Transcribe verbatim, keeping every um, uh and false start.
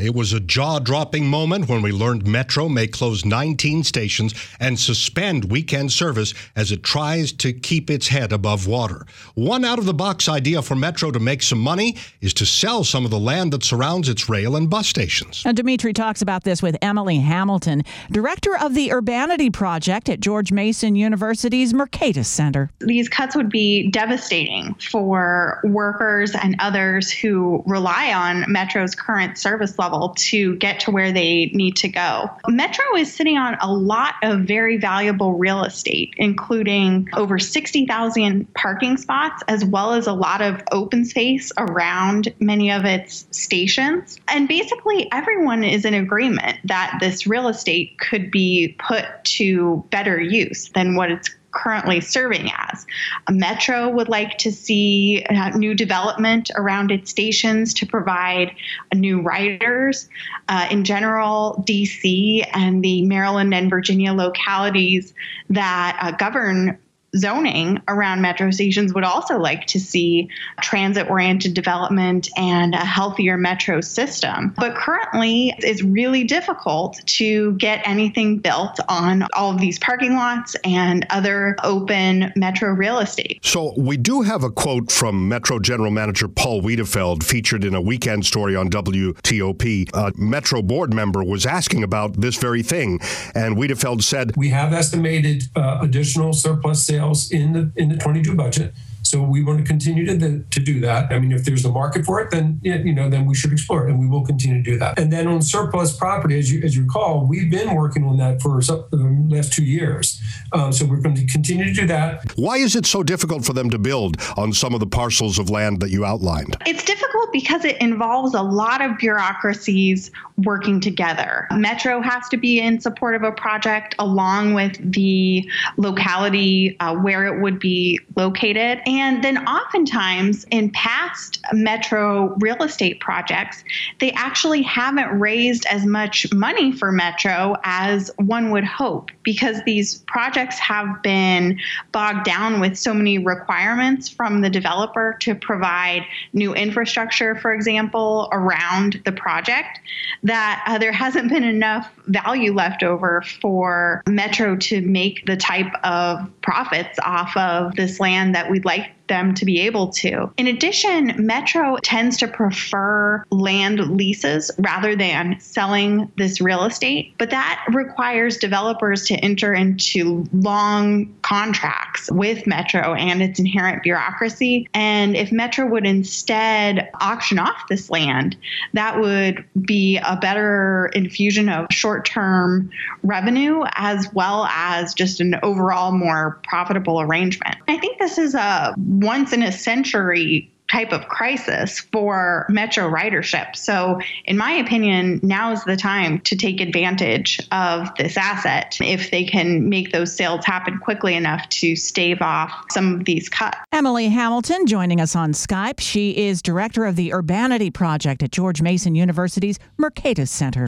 It was a jaw-dropping moment when we learned Metro may close nineteen stations and suspend weekend service as it tries to keep its head above water. One out-of-the-box idea for Metro to make some money is to sell some of the land that surrounds its rail and bus stations. And Dimitri talks about this with Emily Hamilton, director of the Urbanity Project at George Mason University's Mercatus Center. These cuts would be devastating for workers and others who rely on Metro's current service level to get to where they need to go. Metro is sitting on a lot of very valuable real estate, including over sixty thousand parking spots, as well as a lot of open space around many of its stations. And basically, everyone is in agreement that this real estate could be put to better use than what it's currently serving as. Metro would like to see uh, new development around its stations to provide uh, new riders. Uh, in general, D C and the Maryland and Virginia localities that uh, govern zoning around metro stations would also like to see transit-oriented development and a healthier metro system. But currently, it's really difficult to get anything built on all of these parking lots and other open metro real estate. So we do have a quote from Metro General Manager Paul Wiedefeld featured in a weekend story on W T O P. A Metro board member was asking about this very thing, and Wiedefeld said, "We have estimated uh, additional surplus sales in the in the twenty-two budget. So we want to continue to, the, to do that. I mean, if there's a market for it, then you know, then we should explore it, and we will continue to do that. And then on surplus property, as you as you recall, we've been working on that for some, the last two years. Um, so we're going to continue to do that. Why is it so difficult for them to build on some of the parcels of land that you outlined? It's difficult because it involves a lot of bureaucracies working together. Metro has to be in support of a project along with the locality uh, where it would be located. And then oftentimes in past Metro real estate projects, they actually haven't raised as much money for Metro as one would hope, because these projects have been bogged down with so many requirements from the developer to provide new infrastructure, for example, around the project, that uh, there hasn't been enough value left over for Metro to make the type of profits off of this land that we'd like them to be able to. In addition, Metro tends to prefer land leases rather than selling this real estate, but that requires developers to enter into long contracts with Metro and its inherent bureaucracy. And if Metro would instead auction off this land, that would be a better infusion of short-term revenue as well as just an overall more profitable arrangement. I think this is a once in a century type of crisis for Metro ridership. So in my opinion, now is the time to take advantage of this asset if they can make those sales happen quickly enough to stave off some of these cuts. Emily Hamilton joining us on Skype. She is director of the Urbanity Project at George Mason University's Mercatus Center.